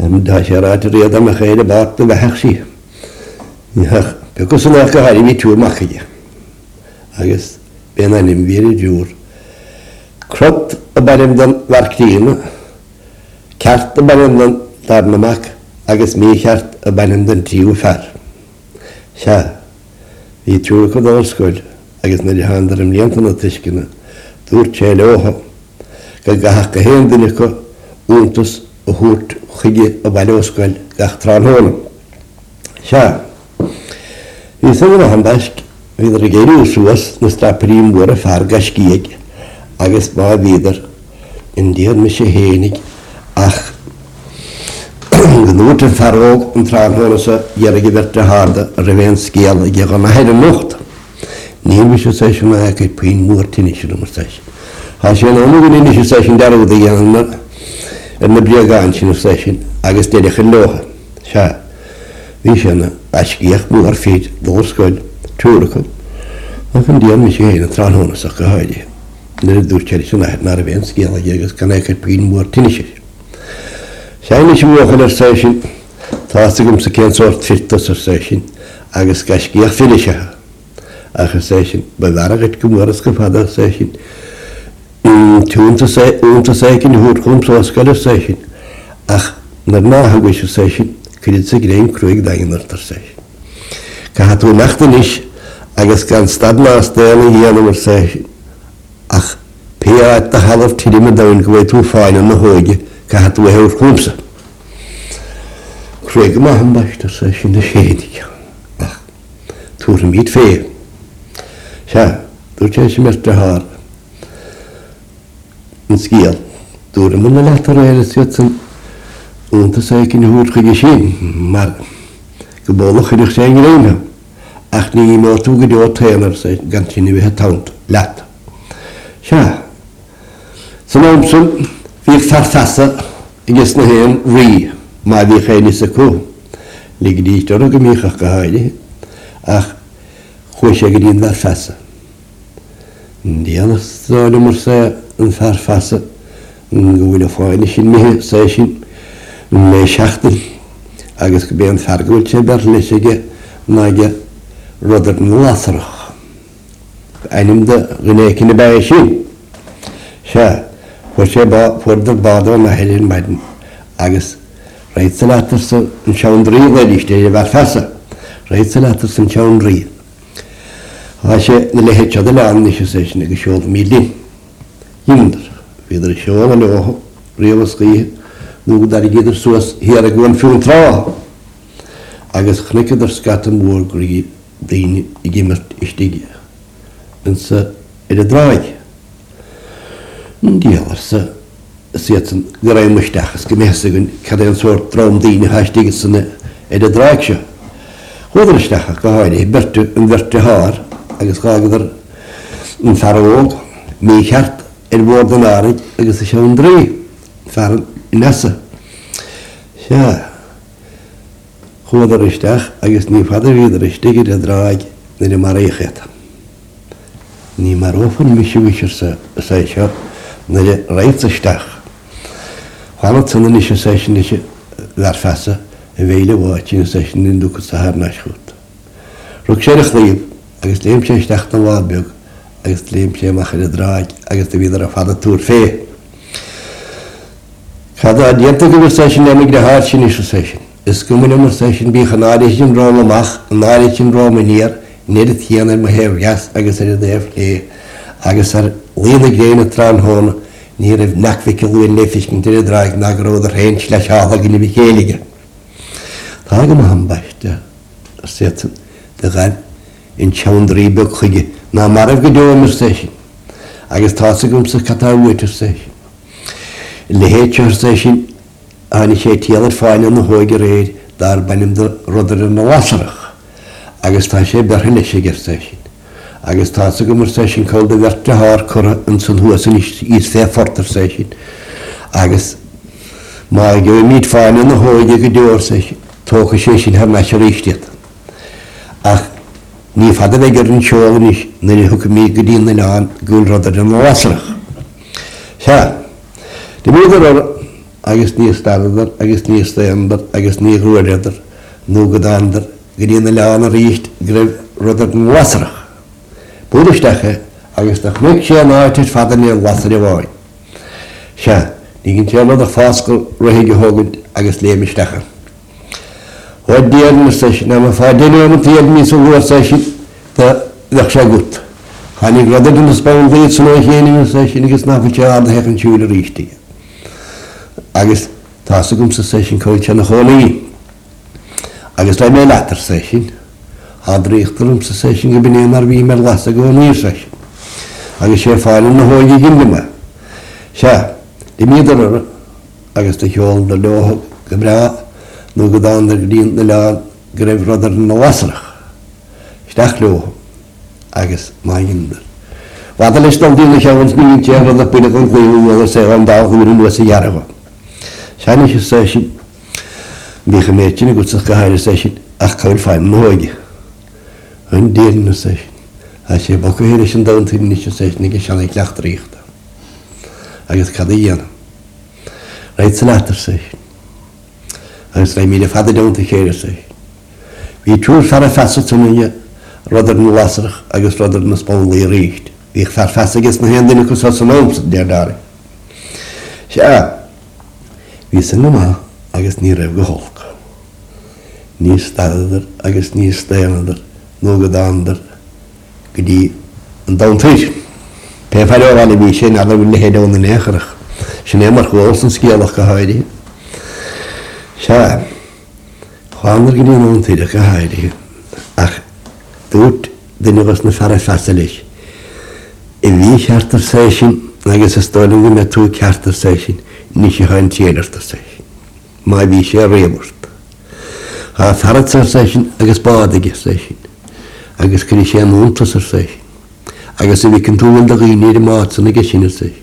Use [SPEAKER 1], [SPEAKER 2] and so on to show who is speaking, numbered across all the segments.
[SPEAKER 1] Da siarad yr iad am eich eid y bat y fechach si. Because yn eich gael i mi tŵr mach i. Agus ben anim fyr i dŵr. Crot y barym dan farcdyn. Cart y barym dan darn ymac. Agus mi cart y barym dan tiw ffer. Sia, fi tŵr o ddol sgwyl. Agus nid i hand ar ymliant yn o tysgyn. Dŵr tseil oho. Gahach y hen dyn i'ch o úntas a hút chuige a bailoscoil gach trán hóna. Sia, hí san a handaisk, hí ar a géirí úsúas na straparín búr a far gascíig agus má vídar in díad me sé hénig ach gnúrt an faróg an trán hóna sa dhearige verte harda a ravéin scéal a gheag an ahead an nocht. Níl mi sé séisiún a eich pín múr tínisir am séis. Há sé an amú gyn inisir séisiún darúd a gheanna yn y briagan sy'n o'r session, agos dedych yn loha. Sia, fi sy'n asgiach mwy ar ffyd, ddol sgwyl, tŵr ac yn. Ac yn dian mi sy'n hyn yn tran hwn os ac a haidi. Nyr y dŵr cheri sy'n ahed na'r efen sgiel ag agos gan eich pyn mwy ar tinisir. Sia, ni sy'n mwch yn o'r session, tas ag ymsa cyn sort ffyrtos o'r session, agos gasgiach ffynisio. Ach y session, bai farag et gymwyr ysgafad o'r session, Únta sécin húr chum sóscail ar séisiin, ach nar náthagais ar séisiin, cynnydd sa gréim crúig dagan ar tar séisiin. Ca hatú nachtan is, agus gan stad nás déla híanam ar séisiin, ach péad a halaf tírim a dain go bhaid tú fáin an na hóige, ca hatú a hewr chumsa. Crúig ma han baist ar séisiin na sédig, ach túr am hyd fé. Sia, dúr téisi mert a hár, yn sgiel. Dŵr yn mynd at ar eir ysgwyd sy'n unta saic yn hwyd chyd i sy'n. Mae'r gybolwch yn eich sy'n greina. Ach ni i mor tŵg i dio tein ar sy'n gan sy'n i fi hetawnt. Lat. Sia. Sy'n omsyn, fi'ch farfasa i gysna hen ri. Mae fi chael is y cw. Lig di eistod o gymich ach gahaidi. Ach chwysig i di'n farfasa. Ndian ystod ymwyr sy'n yn farfasa yn gwyl o ffain i sy'n mihi sy'n mei siachtyn agos gybi'n fargwyl sy'n berlis ag nag rodr yn lathrach einim da gynecyn y bai sy'n sia fwysio fwrdd bad o'n ahelyn maidyn agos rhaid sy'n atr sy'n siawn dri wedi ystod i farfasa rhaid sy'n atr sy'n siawn dri a sy'n nilehetsio dy lan nisio sy'n ag siol milin Hinder, fydd yr eisiau yn oho, rhywun sgri, nŵg dar i gyd yr sŵas hier ag o'n ffwn tra. Agos chnicad yr sgat yn mwr gri blin i gymert ystig. Yn sy ed y draig. Yn dial ar sy sydd yn gyrra'n mwystach ys gymesig yn cadw'n sort drom dyn i hastig sy'n ed y draig sio. Chwyd yr ystach ac a haini, yn fyrtu har, agos chagad yr yn farog, mi chart, fod yn arig agos y siawn dri ffaran i nesa. Sia, chwyd yr ystach agos ni ffad fydd yr ystag i'r draig nid y mar eichad. Ni mar ofyn mysio wisio sa eisiau nid y rhaid ystach. Chwalad sy'n yn eisiau session eisiau ddarfasa y feile wach yn session yn dwgwyd sa har nasgwyd. Rwg sy'n eich ddib agos leim sy'n ystach dan wadbiog agos leim sy'n mach yn y draig, agos dy fydd ar y ffad y tŵr ffe. Cada adiant ag ymwyr session emig na har sy'n eisiau session. Ysgwmyn ymwyr session bych yn aris yn rom amach, yn aris yn rom yn ir, nid y tian ar myhef gas, agos ar y ddef le, agos ar lyn y grein y tran hwn, nid y nacfic y lwyn leifis gynt y draig, nag roedd yr hen slash athag yn y fi helig. Tag yma hambaist, ar setyn, dy gan, yn siawn dribog chygi, na maraf gydaw am yr session. Agos tasig ymsa catawyd yr session. Lehet yr session, a ni sé tiel yr ffain yn y hoed yr eid, dar banim rodr yn y lasarach. Agos ta sé berhyn eisiau gyr session. Agos tasig ym yr session cael dy fyrta har cwra yn sy'n hwys yn is the fort yr session. Agos mae gyda myd ffain yn y hoed y gydaw yr session. Toch y session har nas yr eistedd. Ach, ni ffad y gyr yn siol yn eich, nid y hwg mi gydyn yn an, gwyl rodr yn y lasarach. Sia, dim yw'r o'r agus níos staradar, agus níos staandar, agus ní ruadar, nó godandar, grína leanna ríist greibh rudar an wasarach. Búdistecha agus nach mic sé an áitir fadan an wasar I bháin. Se, ní ginn teanad a fáscail roiige hógad agus léimistecha. Hwaid déan na session, am a fáidéine am a tíad mí sa bhuair session, ddech sé gut. Chanig rudar an spáin dhéad san o'i chéine na session agus na fute ad hechan siúil a ríistí. Agus tása gom sa session coilte na cholaí. Agus lai mé letar session, hadríchtarum sa session go binéan ar bhí mar lasa go níor session. Agus sé fáilin na hóigi gindime. Se, di míadar agus da cheol na leoha go bra, nó go dándar go dín na leán go raibh rudar na wasarach. Steach leoha, agus má gindar. Wada leis dal dín na cheawans níon tear rudar bína gan gluú a sé an dá chuir an was a jaragha. Seanna sé session, bhí méitina go sa gahair session ach cael fáin na hóigi. Yn dín na session. A sé boca héidir sin dántí ní sé session ag seanna lecht ríchta. Agus cad a dhéanam. Reit sa letar session. Agus rei míle fada dántí chéir session. Bhí trúr far a fasa tunna rudar na wasarach agus rudar na spálaí a rícht. Bhíh far fasa agus na hendina go sa san ómsa déardári. Se bhí san na má agus ní raibh go holc. Ní staadar agus ní staanadar nó go dándar go dtí an dámtaid. Pe fáile bhí sin a bhfuil le héadán na nécharach. Sin é mar chóil san scéalach go háidí. Se chánar go dtí dámtaid a go háidí. Ach dút duine was na fara fasa leis. I bhí cheartar session agus is stáilin go me tú ceartar session ní sé háin téartar session. Má bhí sé rémort. Há farratar session agus bádaige session. Agus cynni sé múntas ar session. Agus bhí cyn túin da gíní mátan agus sinna session.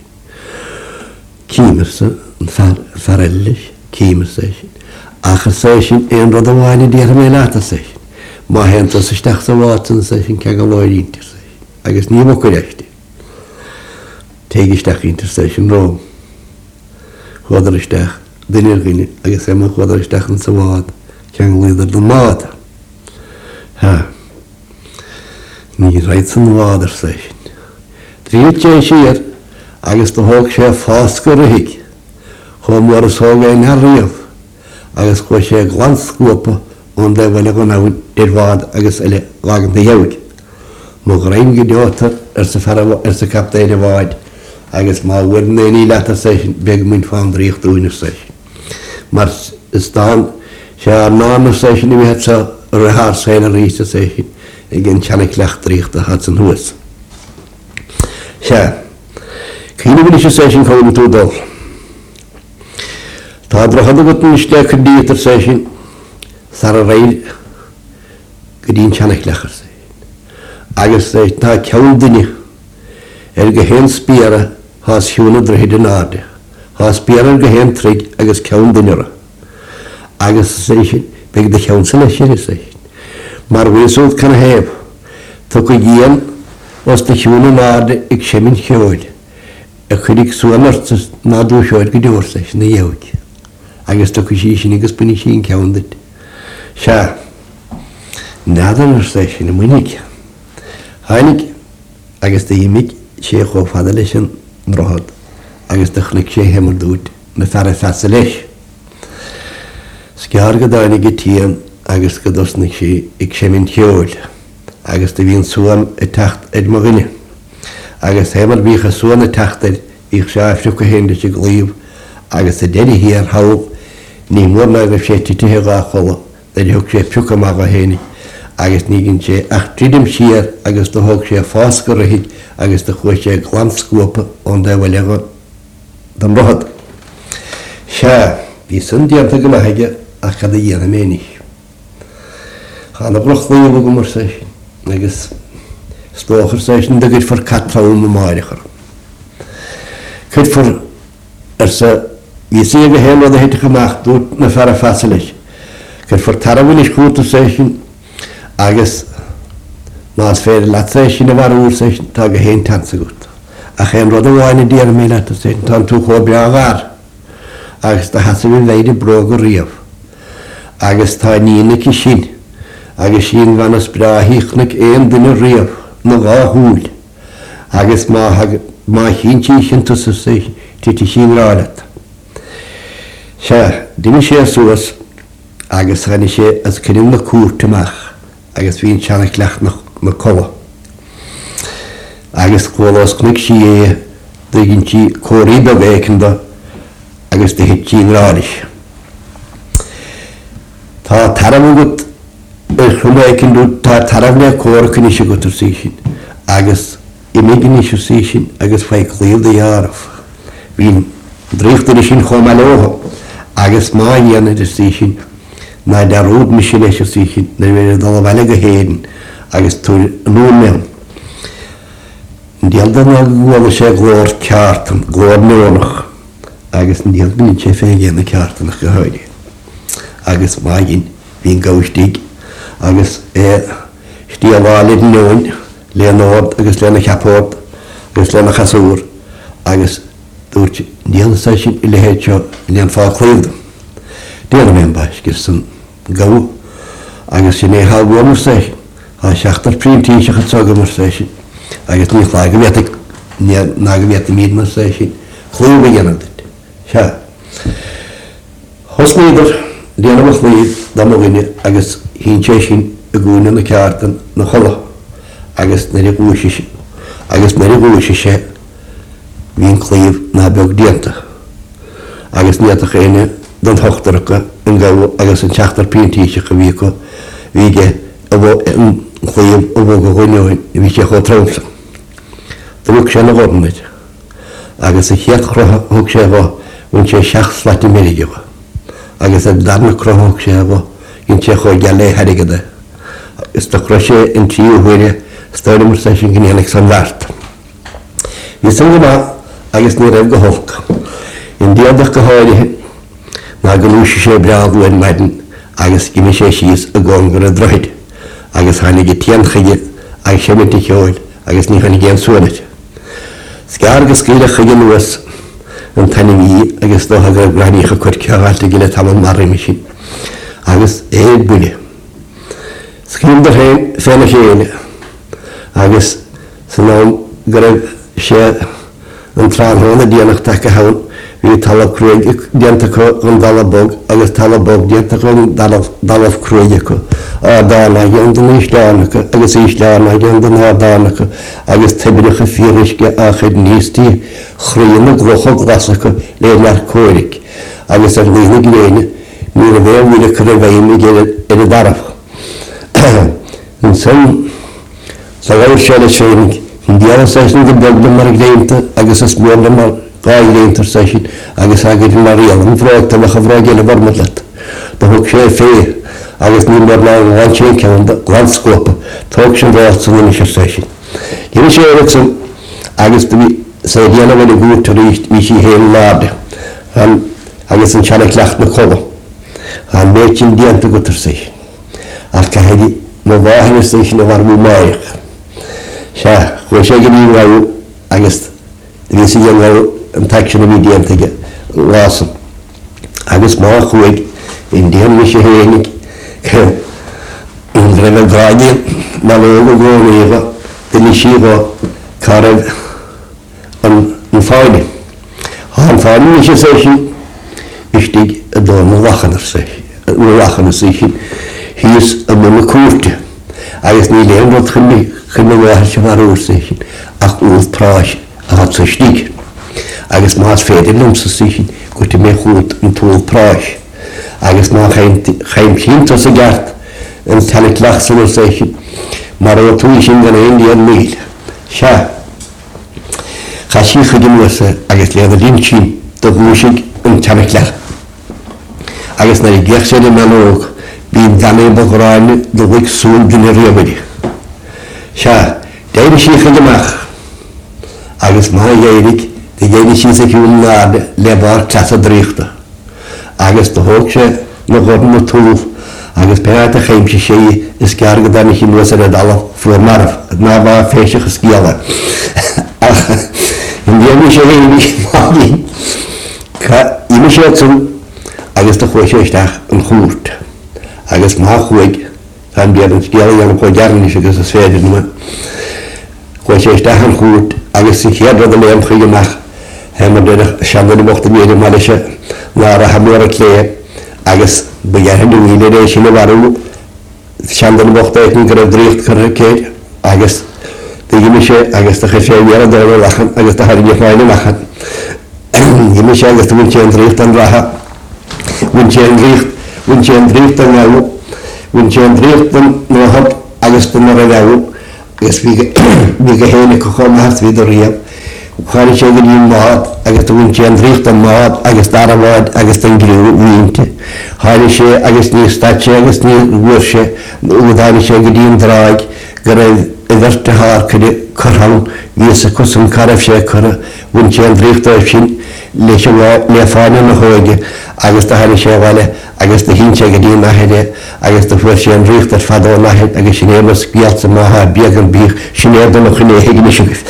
[SPEAKER 1] Címarsa an farellis, címar session. Achar session ein rud a bháinna díar mé láta session. Má henta sa steach sa mátan session ce go láiríntir session. Agus ní mo coireachti. Téigisteach interstation róm. Chudaristeach duine gine agus é chudaristeach an sa bhád cean líadar na máta. Ha. Ní reit san bhád ar session. Tríad sé siar agus do thóg sé fáscar a hic. Chum war is thóg é na riamh. Agus chu sé glanscópa ón de bhile go náhain bhád agus eile lágan na dheabhaig. Mo raim go deotar ar sa captéine bháid. Agus má bhuiir na ní letar session beag mynd fáin dríocht dúinar session. Mar is dán sé ar nánar session I bhí het sa rathar séna rísta session I gin teannig lecht dríocht a hat san huas. Se, cína bhí sé session chóna tú dul. Tá drochad a gotn iste chu díotar session sar a réid go dín teannig lechar session. Agus tá ceann duine go hen spiara hás hiúna drohid an áde. Hás spiara go hen trig agus ceann duineara. Agus session beag de ceann sa leis session. Mar bhuiisúd can héb. Tá go dhéan was de hiúna náde ag semin cheoil. A chudig suanartas nádú seoil go dúir session na dheabhaig. Agus tá go sí sin agus bunne sin ceann dit. Se, nádan ar session na munig. Hánig agus de imig sé cho fada leis an drochad agus dechnaic sé hemar dút na fara fasa leis. Scear go dáinnig go tían agus go dosnig sé ag semin cheoil agus de bhíon suan I techt ed mo rinne. Agus hemar bhícha suan I techt ed ich seafriú go hénda sé glíomh agus a dédi híar haug ní mórna go sé tithe gá chola de thug sé fiúcha má go hénig. Agus ní ginn sé ach trídim siar agus do thug sé fáscar a hiig agus do chuir sé glanscópa ón de bhfuil lega don rohad. Se, bhí san dianta go maithaige ach cad a dhéana ménis. Chána brochlaíomh go mar session agus stóchar session de gud for catrán na máirichar. Cud for ar sa bhí sé go héan rud a héite goach dút na fara fasa leis. Cud for tarabhfuil is cúta session agus más féidir leat session a bhar úr session tá go héin tansa gut. A chéan rud a bháinna díar mé leat session tá tú chó beag ghar. agus tá hasa bhí bhéidir bróga riamh. Agus tá nína í sin, agus sin bhanas bráthíichnach éon duine riamh na gá húil. Agus má chintí sin tu sa títí sin rádat. Se, duine sé suas, agus channe sé as cynnig na cúrtamach, agus bhíon teannach leach na cola. Agus chólas cnig sí dygyn ti cwrdd o fecynda agus dy hyd ti'n rhaid. Ta taraf yn gwyd rhywbeth ta taraf na cwr cyn eisiau gwyd o'r sysyn agus imig yn eisiau sysyn agus fai clyf dy araf. Fi'n drych dyn eisiau'n chwm aloho agus ma'n ian ydy'r sysyn na darwyd misyn eisiau sysyn na fi'n ddolfaleg o hedyn agus twyr nhw'n mewn. Ndialda na gweld eisiau glor cartan, glor neonach. Agus ndialda ni'n che ffegian y cartan a'ch gyhoeddi. Agus mae'n fi'n gawstig. Agus sti o falid neon, le nod, agus le na chapod, agus le na chasŵr. Agus dwrt ndialda sa'ch i le hecho, le an ffa clefd. Diolch yn mynd bach, gys yn gaw. Agus sy'n ei hal gwon o'r sa'ch. A siachtar pryn ti'n siach at sog am o'r sa'ch. Agus ni'n chlag na gyfiad i myd ma'n sa'ch. Clywb i gan ydyd. Sia. Hos neidr, dian am o'ch neid, dam o gynnu, agus hi'n chesyn y gwyn yn y cartan na chola. Agus nari gwys eisiau. Agus nari gwys eisiau. Fi'n clyf na beg dianta. Agus ni atach eine, dan hochtar yca, yn gaw, agus yn siachtar pyn tisach y fi yco. Fi ge, yn clyf o fog o gwynioen, i fi eich o trawmsa. Drwg sy'n o gornwyd. Agus y chiad chroch hwg sy'n efo, wy'n sy'n siach slat i merig efo. Agus y darn y chroch hwg sy'n efo, yn sy'n choi gael ei harig yda. Agus da chroch sy'n tri o hwyri, stawr ymwrs sy'n gynnu Alexan Fart. Fi sy'n gyma, agus ni rhaid gyholc. Yn diodach gyhoeddi hyn, na gylwys sy'n brad dwi'n maidyn, agus gymys sy'n sys y gongur y droed. Agus hannig i tian chygyd, agus sy'n mynd i chioed, agus ni hannig i'n sŵnyd. Sgar gysgyd a chygyd nwas, yn tannu fi, agus do hag yr gwrani eich o cwrcio alt i gyle tam o'n marri mysyn. Agus bwni. Sgyd yr hyn, ffen y llun, agus sy'n o'n gyrraedd sy'n yn tran hwn y dianach dac a hawn, fi talaf crwyd diantach o'n dalabog, agus talabog diantach o'n dalaf crwyd eich o. A dana, yan dyn eislanach, agus eislanach, yan dyn hadanach, agus tebyrach y ffyrysg a chyd nisti, chryn y gloch o glasach, le'n ar cwyrig. Agus ar lwynig le'n, mi'r fe wyl y cyrrafaim i gyda y daraf. Yn sy'n, sa gawr siarad sy'n, hindi ako sa'ch nung gabog na marigleynta, agus as mwyn na marigleynta sa'ch, agus agad yung marial, ang frog ta makafrog yan na barmadlat. Dahok siya fei, agus ni'n barna ang wansyn kyan, landskop, tahok siya ralt sa nini siya sa'ch. Yun siya ulit agus sa diyan na wali gut to richt, vi siya hel lade. Agus ang siya naklacht na kolo. Han mechin diyan to gutter sa'ch. Al kahidi, mabahin na sa'ch na warmu maik. Sia, chwe siya gynnu raw, agus fi sy'n yn raw yn tacsyn y mi diantag lasyn. Agus ma chweg, indian mi siya henig, yn grefel gradi, na logo gwrn efo, dyn i siya go caref yn ffawni. Han ffawni mi siya sa'ch, ystig y don o lachen ar sa'ch, hys y mwyn y cwrti. Agus ni le'n rhaid chynnu wahar sy'n ar o'r sysyn, ac wrth praes a hat sy'n stig. Agus ma's fedyn lwm sy'n sysyn, gwyti me chwyd yn tŵl praes. Agus ma chaim chynt os y gart yn tanig lach sy'n o'r sysyn, mar o tŵl sy'n gan ein dian mil. Sia, chasi chydyn wasa, agus le'n ddyn sy'n dogwysig yn tanig lach. Agus na i gech sy'n yma lwg, Bi'n danu bogorau'n dylwig sŵn dyn i'r riobedi. Sia, dair eisiau chydymach. Agus mae eirig, dy geir eisiau sy'n cyw'n nad lebar clasa dreichta. Agus dy hwg se na gorn o tŵf. Agus penat a chaim sy'n siai ysgar gyda ni chi'n wys ar y dalaf ffwr marf. Na fa ffeisiach ysgiala. Yn diolch eisiau eirig, ma'n Ime séitsum agus do chuir séisteach an chút agus má chuig an bead an scéal an chuir dearnis agus is féidir nua chuir séisteach an chút agus sin chéad a léam chuig amach mar de seanna mochta méidir mar se ná a hamór a clé agus begar dúile éis sin warú seanna mochta éithn gur a dríocht chu céid agus ime sé agus a sé ar a dó lachan agus a haíoh máine lachan ime sé agus bhain sé an dríocht an ratha bhain sé an dríocht an gáú bhain sé an dríocht an nóhab agus den mar a gáú agus bhí go héna go chomhat hí do riamh chuir sé go dtíon mád agus bhain sé an dríocht an mád agus dar a mád agus den grú mínte háir sé agus níos staitse agus níos bhuair sé údáine sé go dtíon dráig go raibh i bhirte háir chuthan vís a cosm caribh sé chuna bhain sé an dríochtáibh sin leis le fáine na hóide agus do haine sé bhile agus do hín sé go dtíon naheide agus do fuair sé an dríocht ar fadó naheid agus sin émas bealt sa maithe beag an bích sin éad an chuné hiigine siúgus.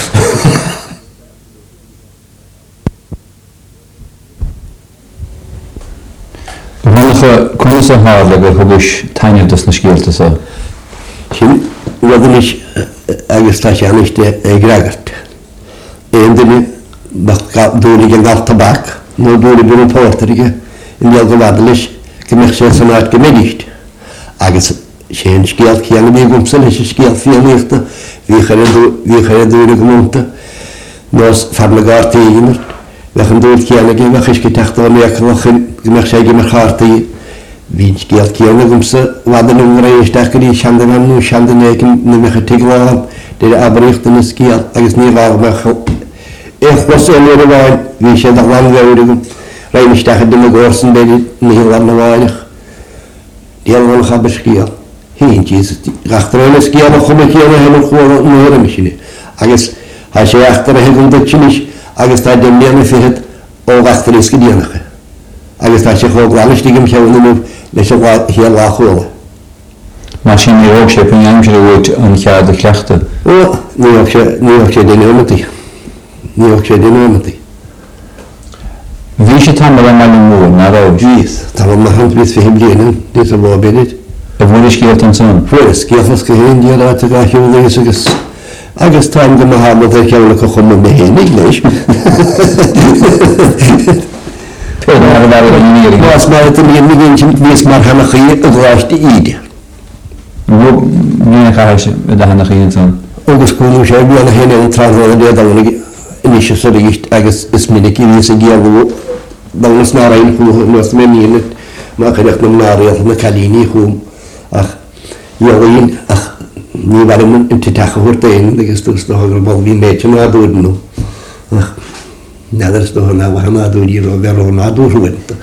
[SPEAKER 2] Conna sa hála gur thugus taine dus na scéalta sa?
[SPEAKER 1] Sin rudanis agus tá sé aniste gregart. Éon duine dúlaigh an gal tabbac nó dúlaigh bun an póirtarige in bheal go bhadalis go mbeadh sé san áit go méidicht. Agus sé an scéal chéanna mé gomsa leis a scéal fianaíochta bhí chuir dúla go múnta nás farna gáirta íonar bheith an dúil chéanna go bheith isci teachta méachlachin go mbeadh sé go mar cháirtaí hín scéal chéanna gomsa bhadan an réisteach go dtí seandanú seandanécin na mecha tiagláán de abaríochta na scéal agus ní bhah mecha échwas an ar a bháin bhí sé a landhheirigum réimisteach do na górsan beidir na hílan na bháineach déalhana chabar scéal hín tíos gachtaréna scéal a chuma chéanna hena chuála nuair a sinne agus há sé achtar a hegann dutinis agus tá déimléanna fihead ó gachtaréis go déanacha agus tá sé chógláistigim cheanna leis a héal láchóla.
[SPEAKER 2] Má sin íróg sé pin aimim sé bhid an chead a chleachta?
[SPEAKER 1] Níoch sé déanaí. Níoch sé déanaí.
[SPEAKER 2] Bhí sé tam le mai mór ná rá?
[SPEAKER 1] Vís, tá má hanbís fi blianaan dés a bh beidir.
[SPEAKER 2] A bhfuil scéalt an san?
[SPEAKER 1] Fuair scéaltas go héon díad a gaithúlagus agus táim go hála a ceanna go chuma na héananig leis. Más mar a líon sin níos mar hena chuí a gláiste iad.
[SPEAKER 2] Ní chaise a hena chuí san?
[SPEAKER 1] Agus cúnú sé bhíanna héna an trasna déadhanig inis sa ríist agus is minic í vís a ggéalú danas ná raon chuú nás mé mína má chuireach na náréal na chalíní chuúm ach dhéalaíon ach ní bhar in titacha chuirtaon agus dús na hagur bol bhí méid ná dúdanú ach nádar do ná bh ná dúí ro bhe ná dúrhainta.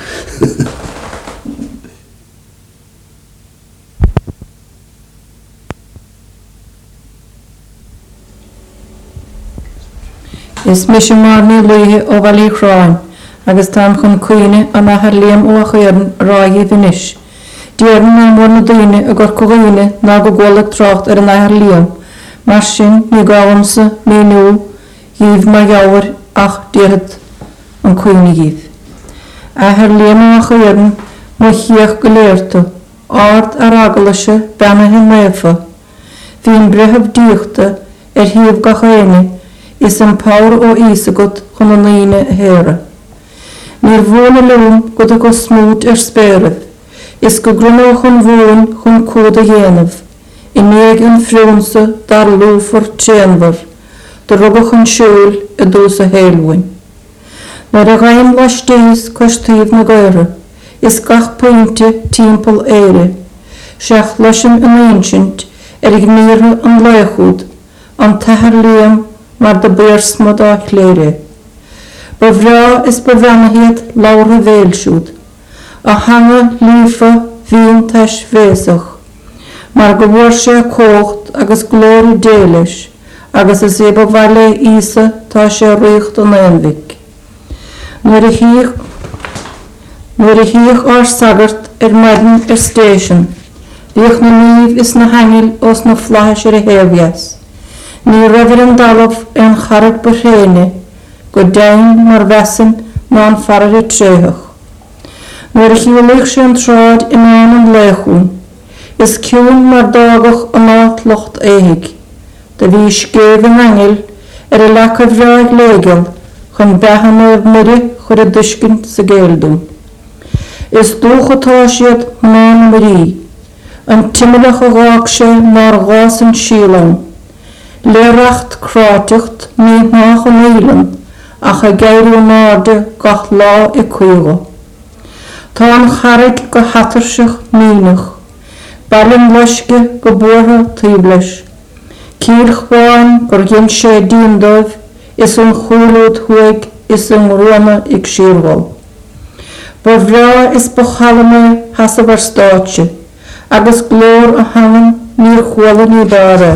[SPEAKER 3] Is mis marní luithe ó bhí chráin agus tá chun cuioine a nachar léam ó chuan ráí vinis. Dían ná mór na daine a gur coghine ná go ggólaach trocht ar an nachar léam, mar sin ní gáhamsa mé nó híomh mar gabhar ach díad an cuioine híomh. Ahar léam a chuan mu chiach go léirta, áard ar agalaise benathe méfa. Bhíon brethebh díochta ar híomh go chéine is an páir ó ísagat chun an líine héire. Níor bhóna lúm go a go smút ar spéirih, is go grunó chun bhóin chun cód a dhéanamh, i néag an friúnsa dar lúfar tséanmhar, do rugach an siúil a dús a héilhain. Nar a ghaim leis tíos costíomh na gaire, is gach pointe timpeall éire, seach leisim an aonsint ar ag níre an leichúd, an tahar léam mar de beurs mod a chléire. Ba bhrá is bevanahiad laura bhéilsiúd, a hanga lífa bhíon teis bhéasach, mar go bhór sé cócht agus glóri déilis, agus is éba bhaile ísa tá sé riocht an éanmhic. Nuair a híoch ar sagart ar maidin ar station, bhíoch na níomh is na hangil os na flathis ar a héirvias. Ní raibhar an dalamh an charad ba chéine, go dain mar bhesan ná an farir I tréthach. Nuair a chiúlaigh sé an tráid in an léchún, is ciúin mar dágach an áit locht éigh, de bhí scéimh an angel a lecha bhreaig léigil chun behan mire chur a duiscint sa géaldum. Is dúchatá siad mán marí, an timimeach a gháach sé mar gás an sílan, léireacht cráteacht ní nach an éilen ach a geirú náde gach lá I cuiga. Tá an charig go hatarseach mínach, ballin leisce go bórtha tíbleis. Cílchháin gur gin sé díondóibh is an chúlúd thuig is an ruama ag síorháil. Ba bhrá is bochalame hasa bhar stáitse, agus glór a hanan níor chhuala ní dára.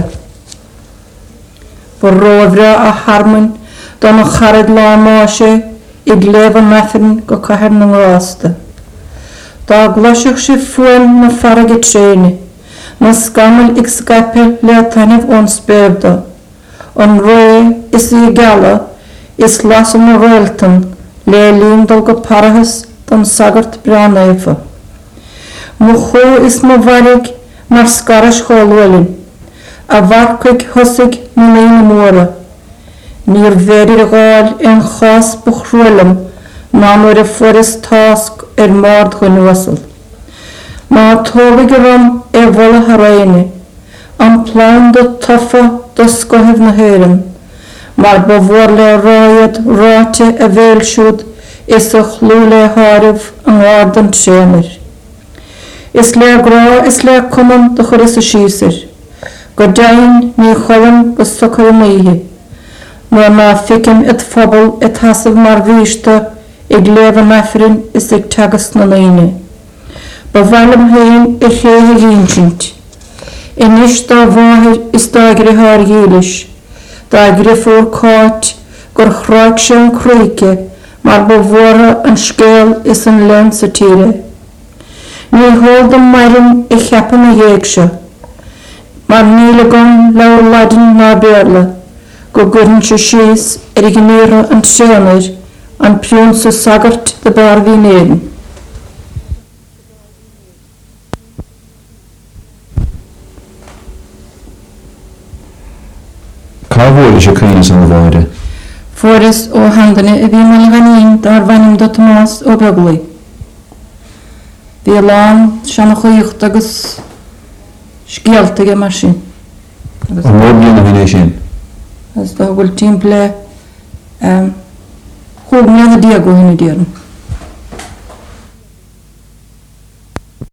[SPEAKER 3] Ba róbhra a harman don a charid lá máise I gléb a meithrin go cahar na ngáasta. Tá gluiseach sé fuin na farige tréine, na scamal ag scape le tanimh ón spéibda. An ré is I gala is lasan na réaltan le líndal go parachas don sagart brean éfa. Mo chó is mo bharig mar scaras chóilwelin, a bharcuig husig na léine móra. Níor verir gáil an chás buchrulam ná nuair a furas tásc márd chun wasal. Má tólaigh ram bhola haréine, an plán do tofa do scothimh na héireann, mar ba bhór le ráiad ráte a bhéilsiúd is a chlú le háirimh an gádan tréimir. Is le grá is le cuman do chur is a síosir, go dain ní cholan go socair maithe, nuair má ficim phobal hasamh mar bhíiste ag léamh a meithrin is ag teagas na léine. Ba bhailim hain I chéthe línsint. Inis dá bháthir is dágur I thar dhéilis, dá grifúr cáit gur chráig sé an cruice mar ba bhóra an scéal is an len sa tíre. Ní hóld an mairin I cheapan a dhéag se, mar níla gan leir ladin ná béarla, go gurinn se síos ag gníire an tréanir an piún sa sagart de bar hí néirin.
[SPEAKER 2] Cá bhfuil sé cínas an bhide?
[SPEAKER 3] Furas ó handanna a bhí me ganín dar bhanim do Tomás ó Beglaí. Bhí lán seanna chuíocht agus scialtaige mar sin.
[SPEAKER 2] An mór bliana a bhí sin?
[SPEAKER 3] As dá bhfuil timp le chúg nead a diago hynny díarn.